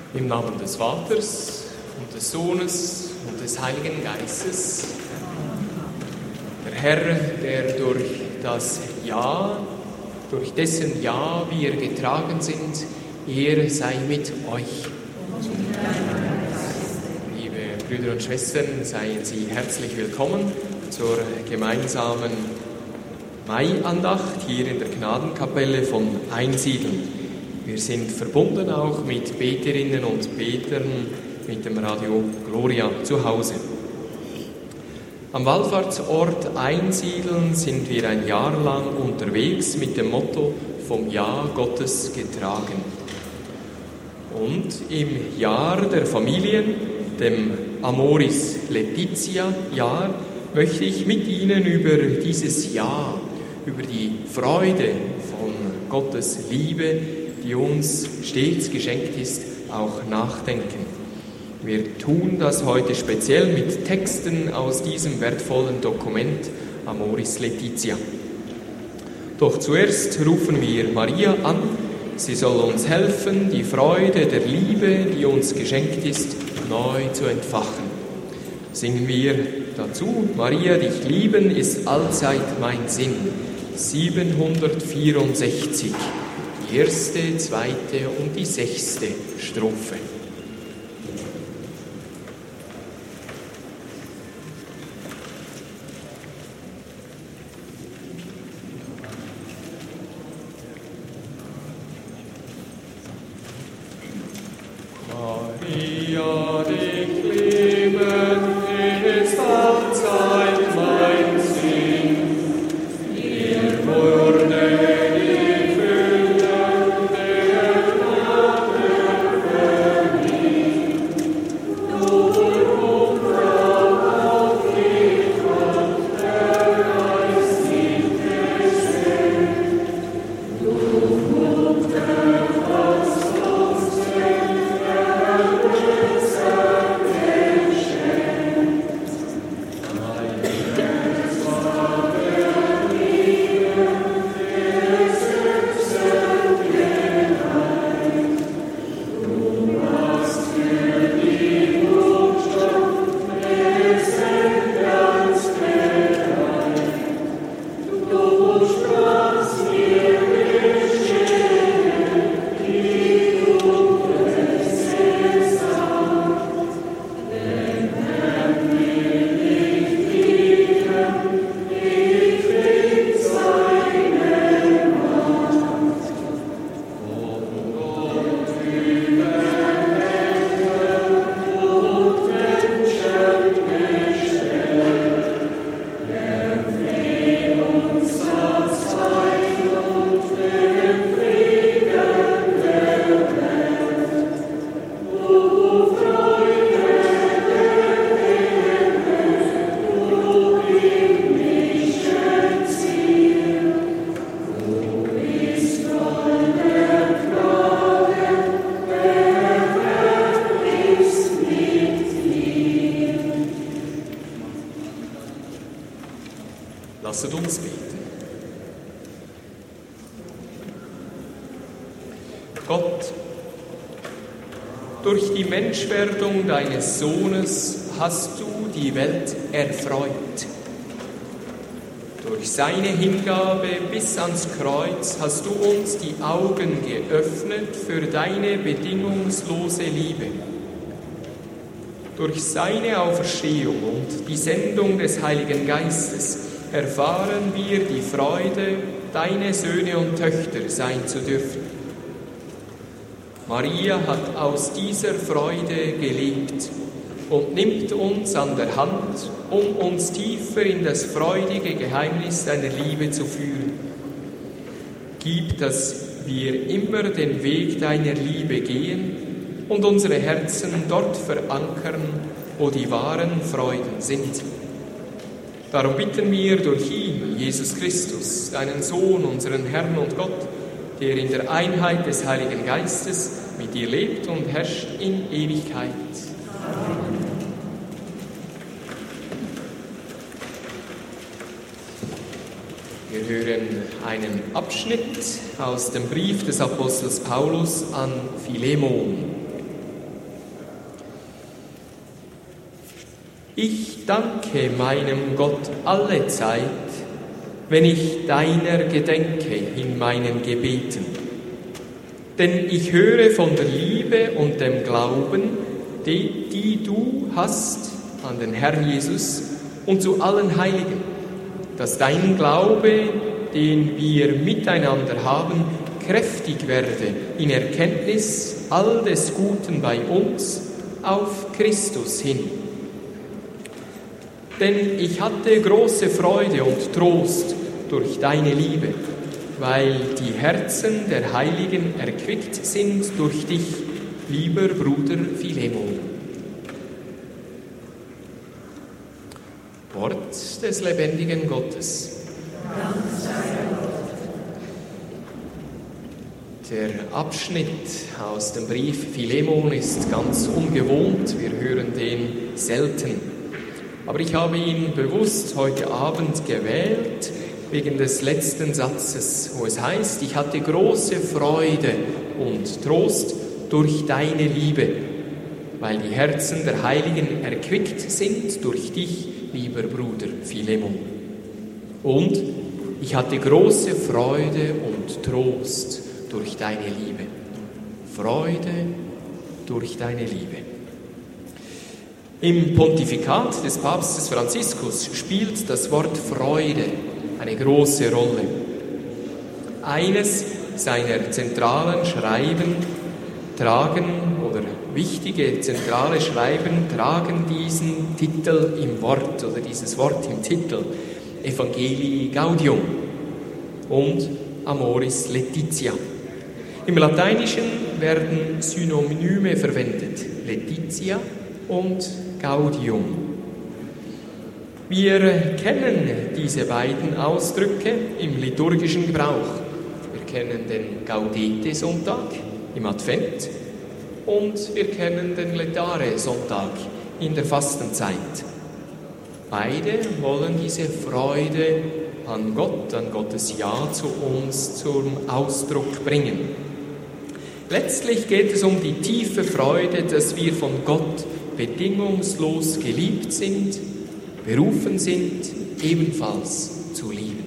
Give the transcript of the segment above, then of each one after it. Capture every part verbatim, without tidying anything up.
Im Namen des Vaters und des Sohnes und des Heiligen Geistes. Der Herr, der durch das Ja, durch dessen Ja wir getragen sind, er sei mit euch. Liebe Brüder und Schwestern, seien Sie herzlich willkommen zur gemeinsamen Maiandacht hier in der Gnadenkapelle von Einsiedeln. Wir sind verbunden auch mit Beterinnen und Betern mit dem Radio Gloria zu Hause. Am Wallfahrtsort Einsiedeln sind wir ein Jahr lang unterwegs mit dem Motto vom Ja Gottes getragen. Und im Jahr der Familien, dem Amoris Laetitia Jahr, möchte ich mit Ihnen über dieses Ja, über die Freude von Gottes Liebe, die uns stets geschenkt ist, auch nachdenken. Wir tun das heute speziell mit Texten aus diesem wertvollen Dokument Amoris Laetitia. Doch zuerst rufen wir Maria an. Sie soll uns helfen, die Freude der Liebe, die uns geschenkt ist, neu zu entfachen. Singen wir dazu: Maria, dich lieben ist allzeit mein Sinn. siebenhundertvierundsechzig. Die erste, zweite und die sechste Strophe. Maria, dich lieben ist allzeit mein Sinn. Dir wurde Lasset uns beten. Gott, durch die Menschwerdung deines Sohnes hast du die Welt erfreut. Durch seine Hingabe bis ans Kreuz hast du uns die Augen geöffnet für deine bedingungslose Liebe. Durch seine Auferstehung und die Sendung des Heiligen Geistes erfahren wir die Freude, deine Söhne und Töchter sein zu dürfen. Maria hat aus dieser Freude gelebt und nimmt uns an der Hand, um uns tiefer in das freudige Geheimnis deiner Liebe zu führen. Gib, dass wir immer den Weg deiner Liebe gehen und unsere Herzen dort verankern, wo die wahren Freuden sind. Darum bitten wir durch ihn, Jesus Christus, deinen Sohn, unseren Herrn und Gott, der in der Einheit des Heiligen Geistes mit dir lebt und herrscht in Ewigkeit. Amen. Wir hören einen Abschnitt aus dem Brief des Apostels Paulus an Philemon. Ich danke meinem Gott alle Zeit, wenn ich deiner gedenke in meinen Gebeten. Denn ich höre von der Liebe und dem Glauben, die, die du hast an den Herrn Jesus und zu allen Heiligen, dass dein Glaube, den wir miteinander haben, kräftig werde in Erkenntnis all des Guten bei uns auf Christus hin. Denn ich hatte große Freude und Trost durch deine Liebe, weil die Herzen der Heiligen erquickt sind durch dich, lieber Bruder Philemon. Wort des lebendigen Gottes. Der Abschnitt aus dem Brief Philemon ist ganz ungewohnt, wir hören den selten. Aber ich habe ihn bewusst heute Abend gewählt, wegen des letzten Satzes, wo es heißt, ich hatte große Freude und Trost durch deine Liebe, weil die Herzen der Heiligen erquickt sind durch dich, lieber Bruder Philemon. Und ich hatte große Freude und Trost durch deine Liebe. Freude durch deine Liebe. Im Pontifikat des Papstes Franziskus spielt das Wort Freude eine große Rolle. Eines seiner zentralen Schreiben tragen, oder wichtige zentrale Schreiben tragen diesen Titel im Wort, oder dieses Wort im Titel, Evangelii Gaudium und Amoris Laetitia. Im Lateinischen werden Synonyme verwendet, Laetitia und Gaudium. Wir kennen diese beiden Ausdrücke im liturgischen Gebrauch. Wir kennen den Gaudete-Sonntag im Advent und wir kennen den Laetare-Sonntag in der Fastenzeit. Beide wollen diese Freude an Gott, an Gottes Ja zu uns zum Ausdruck bringen. Letztlich geht es um die tiefe Freude, dass wir von Gott bedingungslos geliebt sind, berufen sind, ebenfalls zu lieben.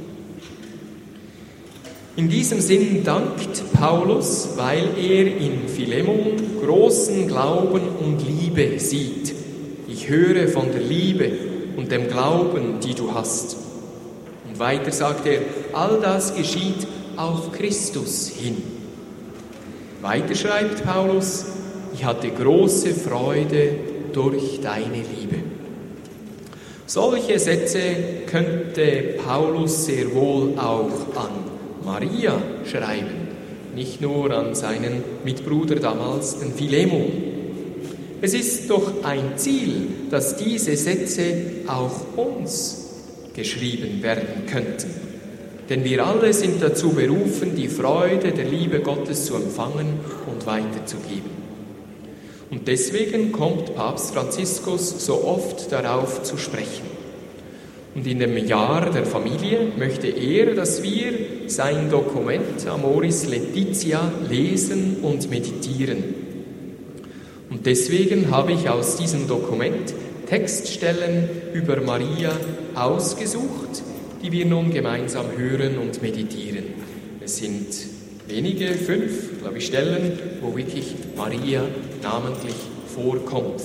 In diesem Sinn dankt Paulus, weil er in Philemon großen Glauben und Liebe sieht. Ich höre von der Liebe und dem Glauben, die du hast. Und weiter sagt er, all das geschieht auf Christus hin. Weiter schreibt Paulus, ich hatte große Freude durch deine Liebe. Solche Sätze könnte Paulus sehr wohl auch an Maria schreiben, nicht nur an seinen Mitbruder damals, den Philemon. Es ist doch ein Ziel, dass diese Sätze auch uns geschrieben werden könnten. Denn wir alle sind dazu berufen, die Freude der Liebe Gottes zu empfangen und weiterzugeben. Und deswegen kommt Papst Franziskus so oft darauf zu sprechen. Und in dem Jahr der Familie möchte er, dass wir sein Dokument Amoris Laetitia lesen und meditieren. Und deswegen habe ich aus diesem Dokument Textstellen über Maria ausgesucht, die wir nun gemeinsam hören und meditieren. Es sind wenige, fünf, glaube ich, Stellen, wo wirklich Maria namentlich vorkommt.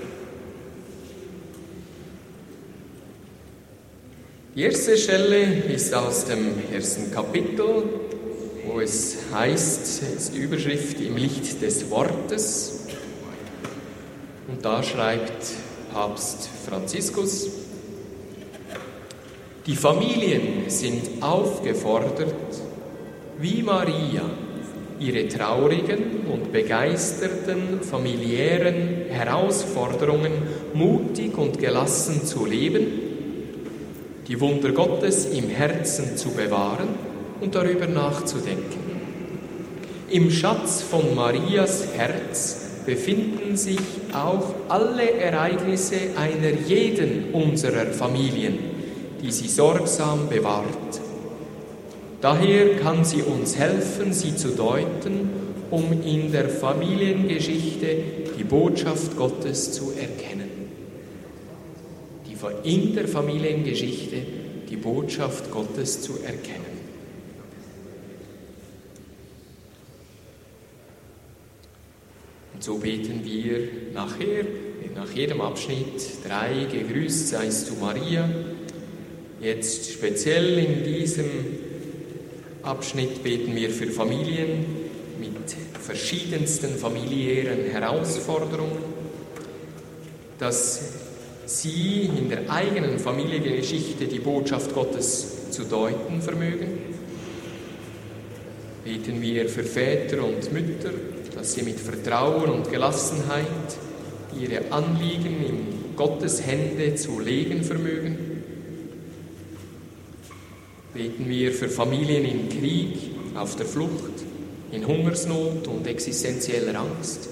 Die erste Stelle ist aus dem ersten Kapitel, wo es heißt, es ist die Überschrift im Licht des Wortes. Und da schreibt Papst Franziskus, die Familien sind aufgefordert, wie Maria, ihre traurigen und begeisterten familiären Herausforderungen mutig und gelassen zu leben, die Wunder Gottes im Herzen zu bewahren und darüber nachzudenken. Im Schatz von Marias Herz befinden sich auch alle Ereignisse einer jeden unserer Familien, die sie sorgsam bewahrt. Daher kann sie uns helfen, sie zu deuten, um in der Familiengeschichte die Botschaft Gottes zu erkennen. in der Familiengeschichte die Botschaft Gottes zu erkennen. Und so beten wir nachher, nach jedem Abschnitt drei, gegrüßt seist du Maria. Jetzt speziell in diesem Abschnitt beten wir für Familien mit verschiedensten familiären Herausforderungen, dass sie in der eigenen Familiengeschichte die Botschaft Gottes zu deuten vermögen. Beten wir für Väter und Mütter, dass sie mit Vertrauen und Gelassenheit ihre Anliegen in Gottes Hände zu legen vermögen. Beten wir für Familien in Krieg, auf der Flucht, in Hungersnot und existenzieller Angst.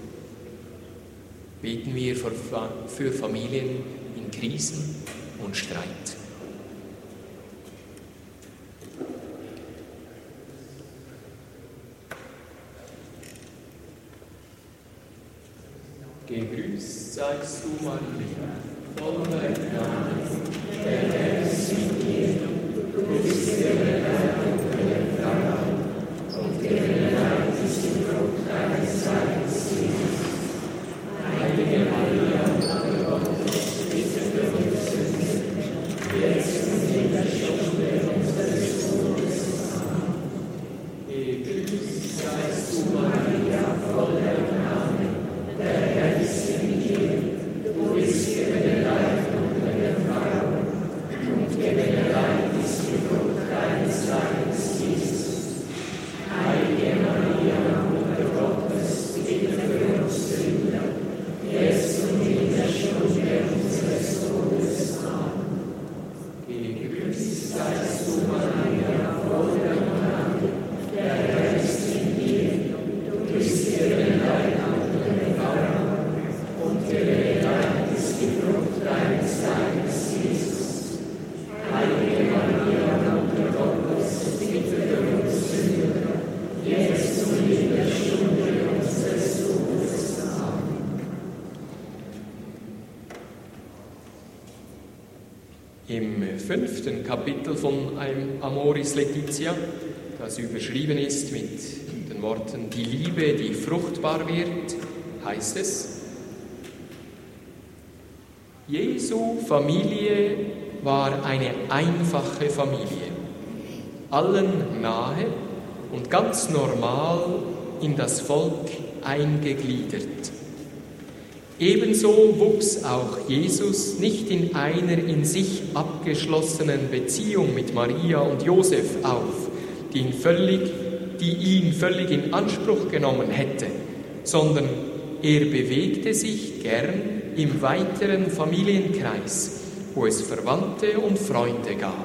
Beten wir für, für Familien in Krisen und Streit. Gegrüßt seist du, Maria, voller Gnade, der Herr ist mit dir. Du bist gebenedeit unter den Frauen, und gebenedeit ist die Frucht deines Leibes, Jesus. Heilige Maria, Mutter Gottes, bitte für uns Sünder, jetzt und in der Stunde unseres Todes. Amen. Gegrüßt seist du, Maria, voller Gnade, der Herr ist mit dir. Du bist gebenedeit unter den Frauen, und gebenedeit ist die Frucht deines Leibes, Jesus. Heilige Maria, Mutter Gottes, bitte für uns Sünder, jetzt und in der Stunde unseres Todes. Amen. Gegrüßt seist du, Maria, voller Gnade, der Herr ist mit dir. Du bist gebenedeit unter den Frauen, und gebenedeit ist die Frucht deines Leibes, Jesus. Heilige Maria, Mutter Gottes, bitte für uns Sünder, jetzt und in der Stunde unseres Todes. Amen. Im fünften Kapitel von Amoris Laetitia, das überschrieben ist mit den Worten die Liebe, die fruchtbar wird, heißt es: Jesu Familie war eine einfache Familie, allen nahe und ganz normal in das Volk eingegliedert. Ebenso wuchs auch Jesus nicht in einer in sich abgeschlossenen Beziehung mit Maria und Josef auf, die ihn völlig, die ihn völlig in Anspruch genommen hätte, sondern er bewegte sich gern im weiteren Familienkreis, wo es Verwandte und Freunde gab.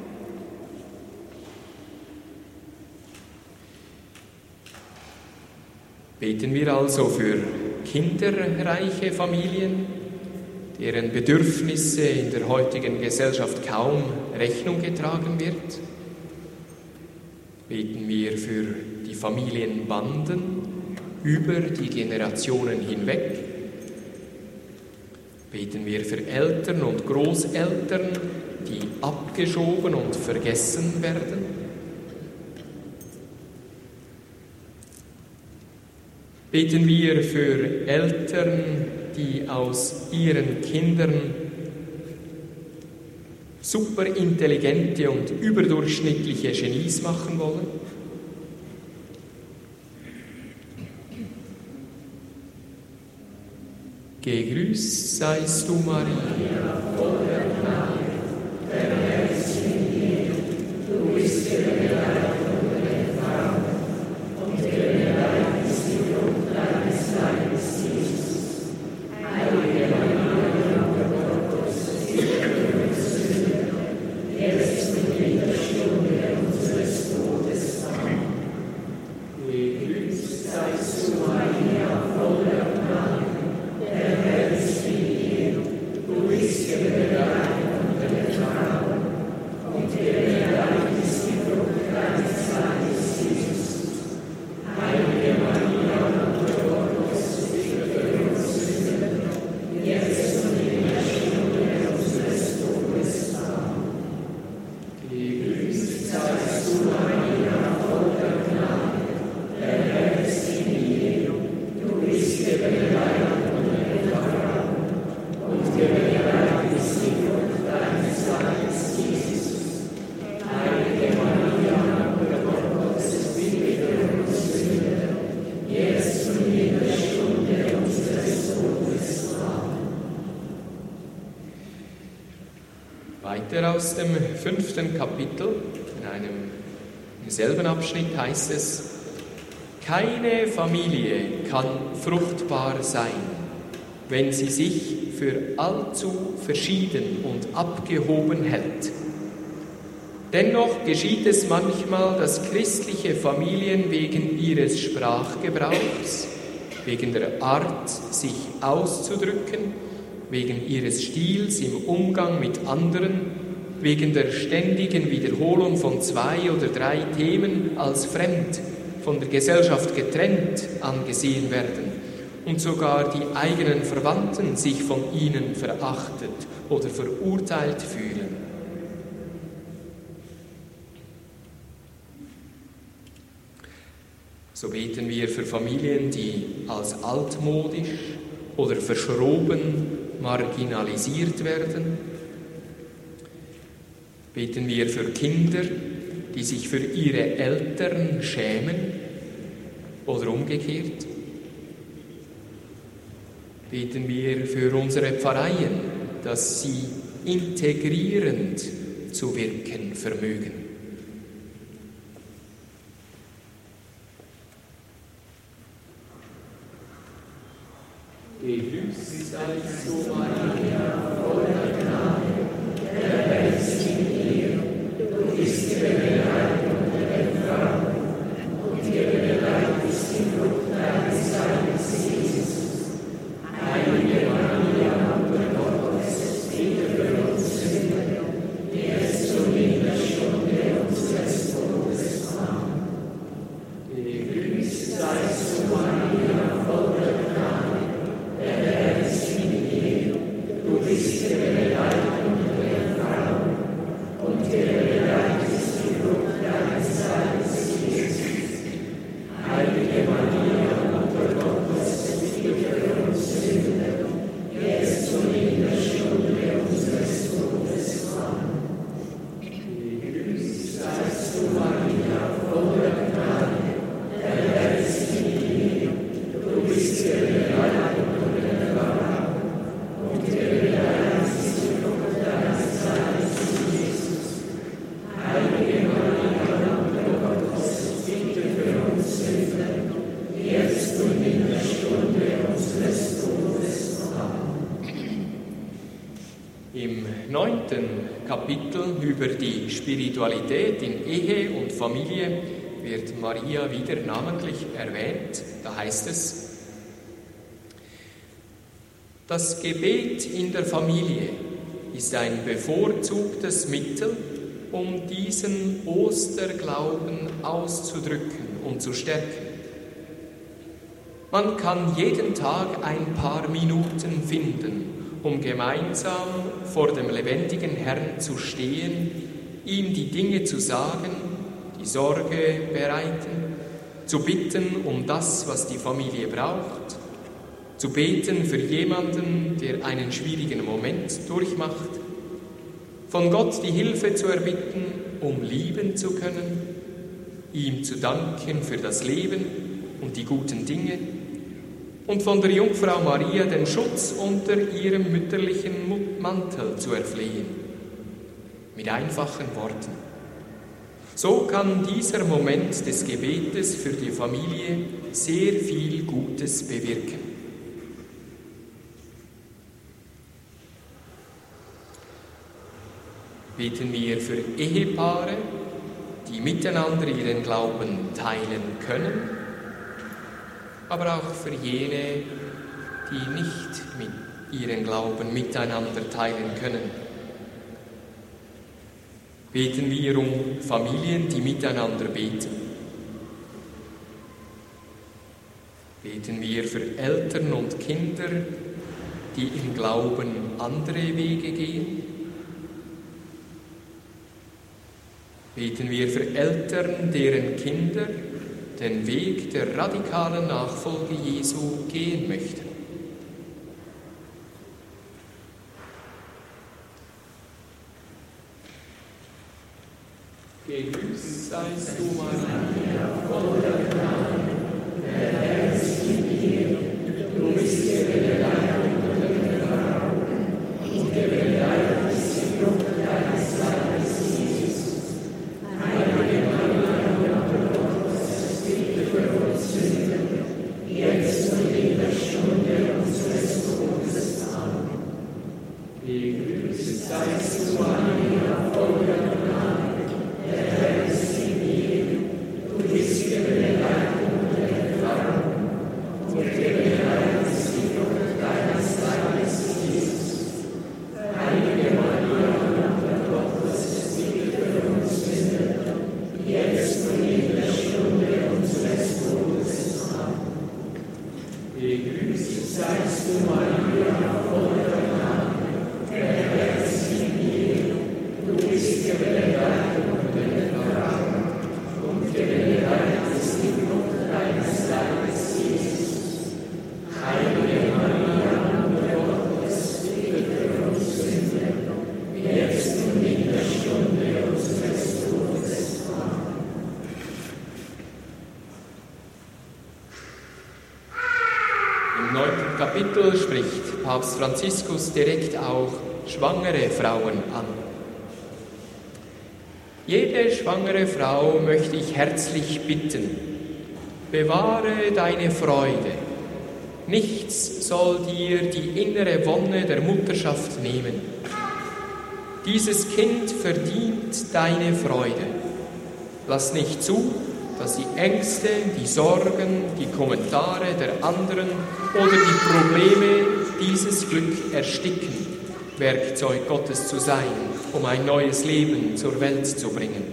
Beten wir also für kinderreiche Familien, deren Bedürfnisse in der heutigen Gesellschaft kaum Rechnung getragen wird. Beten wir für die Familienbanden über die Generationen hinweg. Beten wir für Eltern und Großeltern, die abgeschoben und vergessen werden. Beten wir für Eltern, die aus ihren Kindern superintelligente und überdurchschnittliche Genies machen wollen. Gegrüßt seist du, Maria, voller Gnade, der Herr ist mit dir. Du bist gebenedeit unter den Frauen, und gebenedeit ist die Frucht deines Leibes, Jesus. Heilige Maria, Mutter Gottes, bitte für uns Sünder, jetzt und in der Stunde unseres Todes. Amen. Gegrüßt seist du, Maria, voller Gnade, der Herr ist mit dir. Du bist gebenedeit unter den Frauen, Weiter aus dem fünften Kapitel, in einem im selben Abschnitt heißt es: Keine Familie kann fruchtbar sein, wenn sie sich für allzu verschieden und abgehoben hält. Dennoch geschieht es manchmal, dass christliche Familien wegen ihres Sprachgebrauchs, wegen der Art, sich auszudrücken, wegen ihres Stils im Umgang mit anderen, wegen der ständigen Wiederholung von zwei oder drei Themen als fremd, von der Gesellschaft getrennt angesehen werden und sogar die eigenen Verwandten sich von ihnen verachtet oder verurteilt fühlen. So beten wir für Familien, die als altmodisch oder verschroben marginalisiert werden. Beten wir für Kinder, die sich für ihre Eltern schämen oder umgekehrt. Beten wir für unsere Pfarreien, dass sie integrierend zu wirken vermögen. Gegrüßt seist du, Maria, voller Gnade, der Herr ist mit dir. Du bist gebenedeit unter den Frauen, und gebenedeit ist die Frucht deines Leibes, Jesus. Heilige Maria, Mutter Gottes, bitte für uns Sünder, jetzt und in der Stunde unseres Todes. Amen. Gegrüßt seist du, Maria, voller Gnade, der Herr ist mit dir. Du bist gebenedeit unter den Frauen, und gebenedeit ist die Frucht deines Leibes, Jesus. Heilige Maria, Mutter Gottes, bitte für uns Sünder, jetzt und in der Stunde unseres Todes. Amen. Gegrüßt seist du, Maria, voller Gnade, der Herr ist mit dir. Du bist gebenedeit unter den Frauen, und gebenedeit ist die Frucht deines Leibes, Jesus. Heilige Maria, Mutter Gottes, bitte für uns Sünder, jetzt und in der Stunde unseres Todes. Amen. Im neunten Kapitel über die Spiritualität in Ehe und Familie wird Maria wieder namentlich erwähnt. Da heißt es: Das Gebet in der Familie ist ein bevorzugtes Mittel, um diesen Osterglauben auszudrücken und zu stärken. Man kann jeden Tag ein paar Minuten finden, um gemeinsam vor dem lebendigen Herrn zu stehen, ihm die Dinge zu sagen, die Sorge bereiten, zu bitten um das, was die Familie braucht, zu beten für jemanden, der einen schwierigen Moment durchmacht, von Gott die Hilfe zu erbitten, um lieben zu können, ihm zu danken für das Leben und die guten Dinge und von der Jungfrau Maria den Schutz unter ihrem mütterlichen Mantel zu erflehen. Mit einfachen Worten. So kann dieser Moment des Gebetes für die Familie sehr viel Gutes bewirken. Beten wir für Ehepaare, die miteinander ihren Glauben teilen können, aber auch für jene, die nicht mit ihren Glauben miteinander teilen können. Beten wir um Familien, die miteinander beten. Beten wir für Eltern und Kinder, die im Glauben andere Wege gehen. Beten wir für Eltern, deren Kinder den Weg der radikalen Nachfolge Jesu gehen möchten. Gegrüßt seist du, Maria, voller Gnade, der Herr ist mit dir. Du bist gebenedeit unter den Frauen, und gebenedeit ist die Frucht deines Gegrüßt seist du, Maria, voll der Gnade, der Herr ist mit dir. Du bist gebenedeit unter den Frauen, und gebenedeit ist die Frucht deines Leibes, Jesus. Heilige Maria, Mutter Gottes, bitte für uns Sünder, jetzt und in der Stunde unseres Todes. Amen. Im neunten Kapitel spricht Papst Franziskus direkt auch schwangere Frauen an. Jede schwangere Frau möchte ich herzlich bitten, bewahre deine Freude. Nichts soll dir die innere Wonne der Mutterschaft nehmen. Dieses Kind verdient deine Freude. Lass nicht zu, dass die Ängste, die Sorgen, die Kommentare der anderen oder die Probleme dieses Glück ersticken, Werkzeug Gottes zu sein, um ein neues Leben zur Welt zu bringen.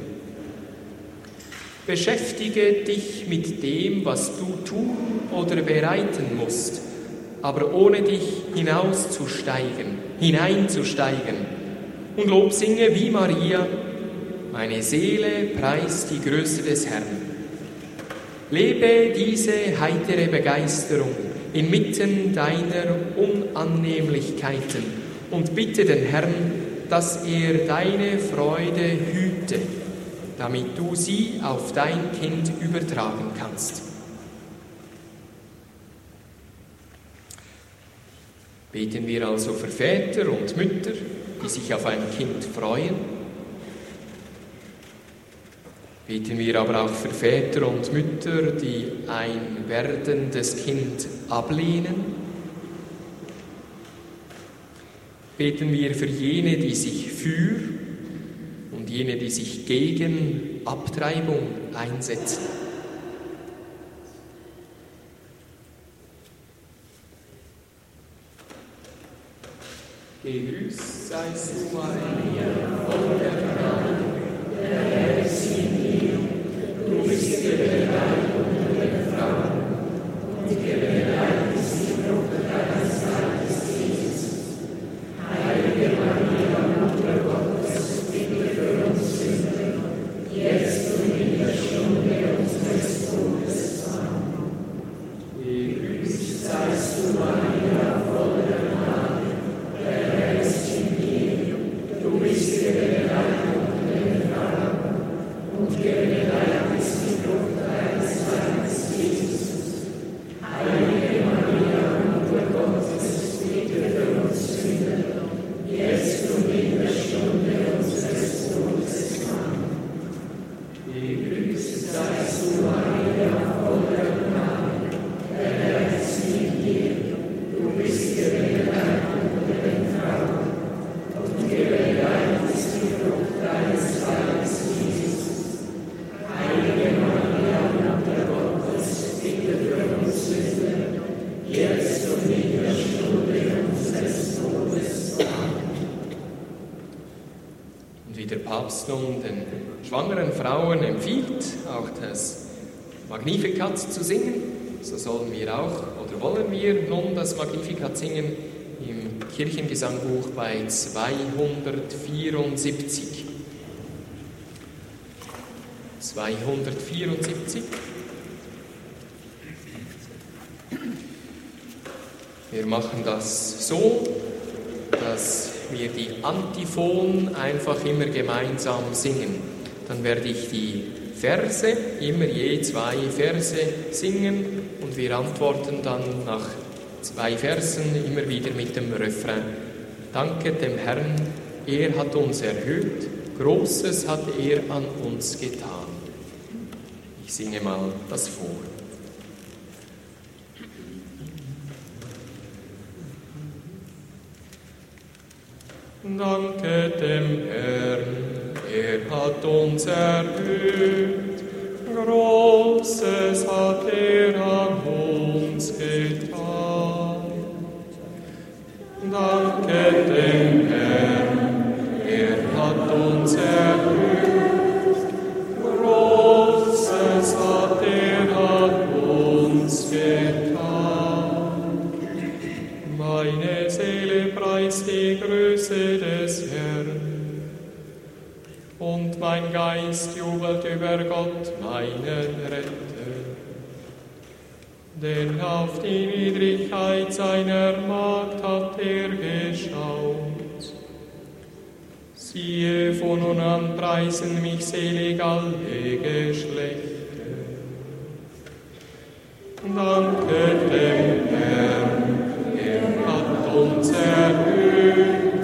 Beschäftige dich mit dem, was du tun oder bereiten musst, aber ohne dich hinauszusteigen, hineinzusteigen. Und Lob singe wie Maria, meine Seele preist die Größe des Herrn. Lebe diese heitere Begeisterung inmitten deiner Unannehmlichkeiten und bitte den Herrn, dass er deine Freude hüte, damit du sie auf dein Kind übertragen kannst. Beten wir also für Väter und Mütter, die sich auf ein Kind freuen. Beten wir aber auch für Väter und Mütter, die ein werdendes Kind ablehnen. Beten wir für jene, die sich für und jene, die sich gegen Abtreibung einsetzen. Gegrüßt seist du, Maria, voll der Gnade, der Herr ist mit dir. Du bist gebenedeit unter den Frauen, und gebenedeit ist die Frucht deines Leibes, Jesus. Heilige Maria, Mutter Gottes, bitte für uns Sünder, jetzt und in der Stunde unseres Todes. Amen. Gegrüßt seist du, Maria, voll der Gnade, der Herr ist mit dir. Du bist gebenedeit unter den Frauen, und gebenedeit ist die Frucht deines Leibes, Jesus. Heilige Maria, Mutter Gottes, bitte für uns Sünder, jetzt und in der Stunde unseres Todes. Amen. Gegrüßt seist du, Maria, voll der Gnade, der Herr ist mit dir. Du bist gebenedeit unter den Frauen, und gebenedeit ist die Frucht deines Leibes, Jesus. Heilige Maria, Mutter Gottes, bitte für uns Sünder, jetzt und in der Stunde unseres Todes. Amen. Und wie der Papst nun den schwangeren Frauen empfiehlt, auch das Magnificat zu singen, so sollen wir auch, oder wollen wir nun das Magnificat singen im Kirchengesangbuch bei zweihundertvierundsiebzig. zweihundertvierundsiebzig. Wir machen das so, dass wir die Antiphon einfach immer gemeinsam singen. Dann werde ich die Verse, immer je zwei Verse singen und wir antworten dann nach zwei Versen immer wieder mit dem Refrain. Danket dem Herrn, er hat uns erhöht, Großes hat er an uns getan. Ich singe mal das vor. Danket dem Herrn, er hat uns erhöht, Großes hat er an uns getan. Danket dem Herrn, er hat uns erhöht, Großes hat er an uns getan. mein Geist jubelt über Gott, meinen Retter. Denn auf die Niedrigkeit seiner Magd hat er geschaut. Siehe, von nun an preisen mich selig alle Geschlechter. Danket dem Herrn, er hat uns erhöht.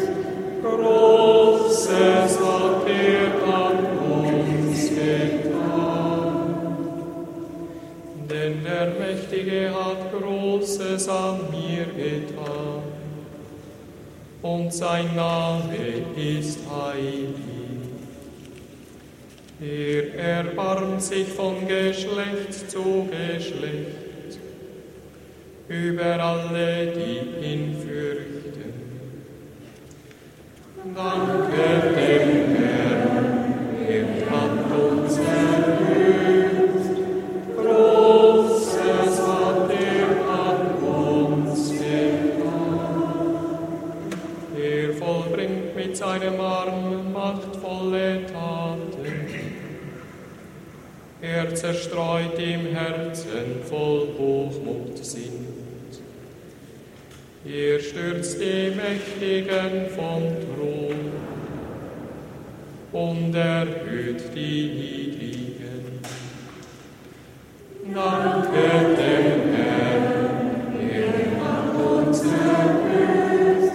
Großes hat er an uns getan. Denn der Mächtige hat Großes an mir getan. Und sein Name ist heilig. Er erbarmt sich von Geschlecht zu Geschlecht über alle, die ihn fürchten. Danke dem Herrn, er hat uns erhöht. Großes hat er an uns getan. Er vollbringt mit seinem Arm machtvolle Taten. Er zerstreut im Herzen voll Hochmut sind. Er stürzt die Mächtigen vom Thron und erhöht die Niedrigen. Danke dem Herrn, er hat uns erhöht.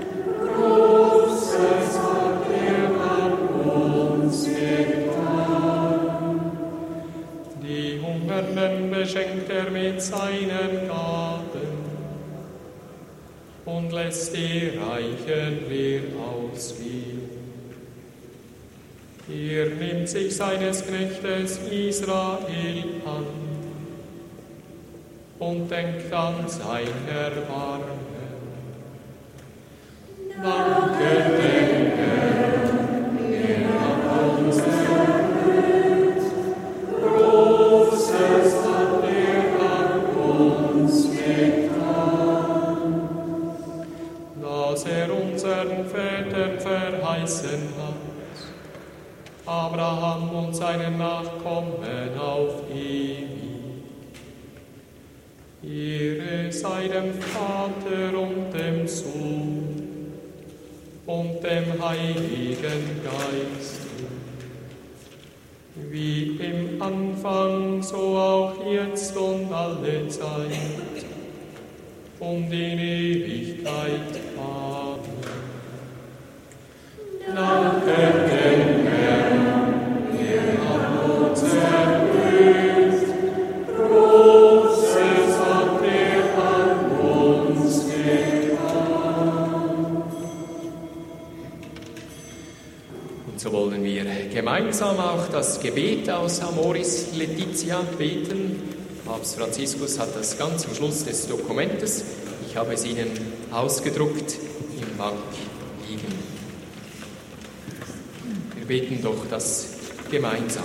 Großes hat er an uns getan. Die Hungernden beschenkt er mit seinen Gaben und lässt die Reichen leer ausgehen. Er nimmt sich seines Knechtes Israel an und denkt an sein Erbarmen. Danke dem Herrn, er hat uns erhöht. Großes hat er an uns getan. Dass er unseren Vätern verheißen hat, Abraham und seinen Nachkommen auf ewig. Ehre sei dem Vater und dem Sohn und dem Heiligen Geist, wie im Anfang, so auch jetzt und alle Zeit und in Ewigkeit. Amen. Danke dem Herrn, er hat uns erhöht. Großes hat er an uns getan. Und so wollen wir gemeinsam auch das Gebet aus Amoris Laetitia beten. Papst Franziskus hat das ganz am Schluss des Dokumentes. Ich habe es Ihnen ausgedruckt im Bank liegen. Wir beten doch das gemeinsam.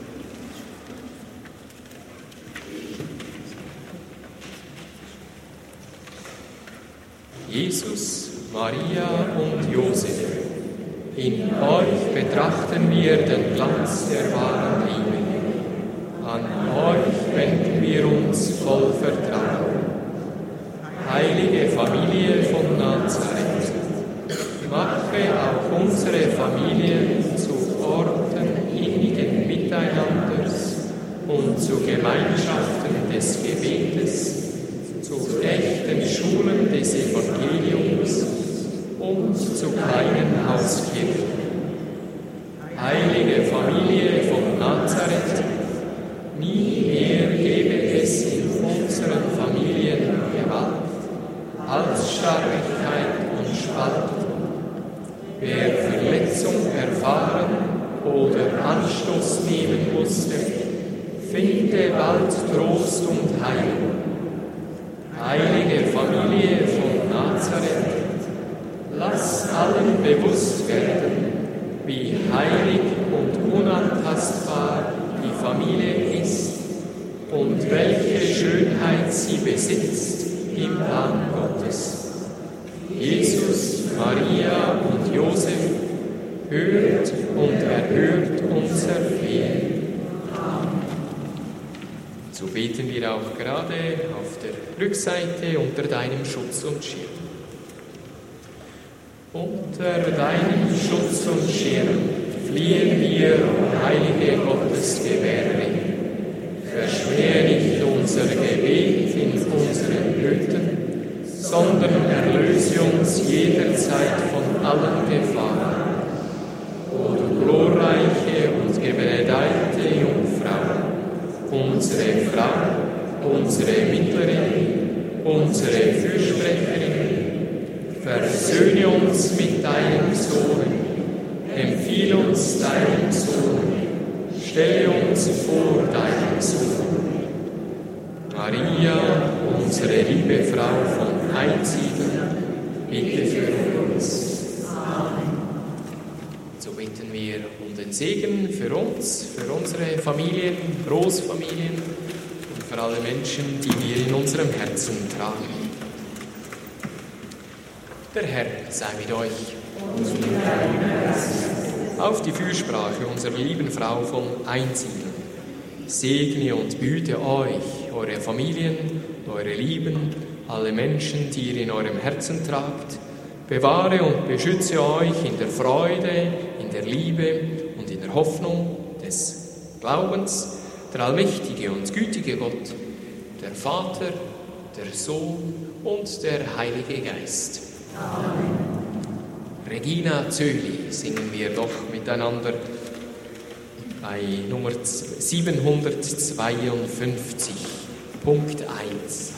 Jesus, Maria und Josef, in euch betrachten wir den Glanz der wahren Liebe. An euch wenden wir uns voll Vertrauen. Heilige Familie von Nazareth, mache auch unsere Familien zu Orten innigen Miteinanders und zu Gemeinschaften des Gebetes, zu echten Schulen des Evangeliums und zu kleinen Hauskirchen. Heilige Familie von Nazareth, nie mehr gebe es in unseren Familien Gewalt, Halsstarrigkeit und Spaltung. Wer Verletzung erfahren oder Anstoß nehmen musste, finde bald Trost und Heilung. Heilige Familie von Nazareth, lass allen bewusst werden, wie heilig und unantastbar die Familie ist und welche Schönheit sie besitzt im Plan Gottes. Jesus, Maria und Josef, hört und erhört unser Flehen. So beten wir auch gerade auf der Rückseite unter deinem Schutz und Schirm. Unter deinem Schutz und Schirm fliehen wir, o heilige Gottesgewährerin. Verschmähe nicht unser Gebet in unseren Nöten, sondern erlöse uns jederzeit von allen Gefahren. O du glorreiche und gebenedeite Jungfrau, unsere Frau, unsere Mittlerin, unsere Fürsprecherin, versöhne uns mit deinem Sohn, empfiehl uns deinem Sohn, stelle uns vor deinem Sohn. Maria, unsere liebe Frau von Einsiedeln, bitte für uns. Amen. So bitten wir um den Segen für uns, für unsere Familien, Großfamilien und für alle Menschen, die wir in unserem Herzen tragen. Der Herr sei mit euch. Und mit deinem Geist. Auf die Fürsprache unserer lieben Frau von Einsiedeln. Segne und behüte euch, eure Familien, eure Lieben, alle Menschen, die ihr in eurem Herzen tragt. Bewahre und beschütze euch in der Freude, in der Liebe und in der Hoffnung des Glaubens, der allmächtige und gütige Gott, der Vater, der Sohn und der Heilige Geist. Amen. Regina Zöli singen wir doch miteinander bei Nummer siebenhundertzweiundfünfzig, Punkt eins.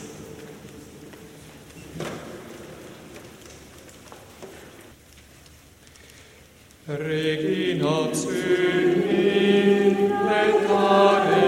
Regina Zöli, letare,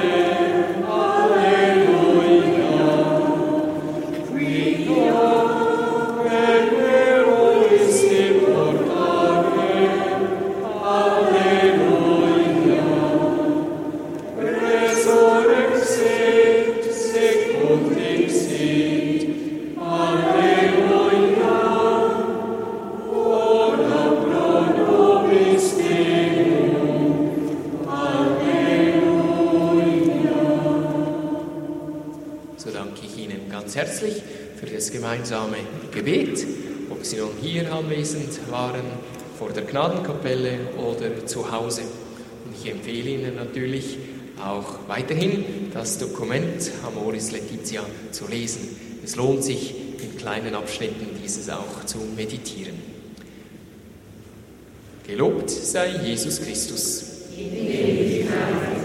herzlich für das gemeinsame Gebet, ob Sie nun hier anwesend waren, vor der Gnadenkapelle oder zu Hause. Und ich empfehle Ihnen natürlich auch weiterhin das Dokument Amoris Laetitia zu lesen. Es lohnt sich, in kleinen Abschnitten dieses auch zu meditieren. Gelobt sei Jesus Christus. In Ewigkeit.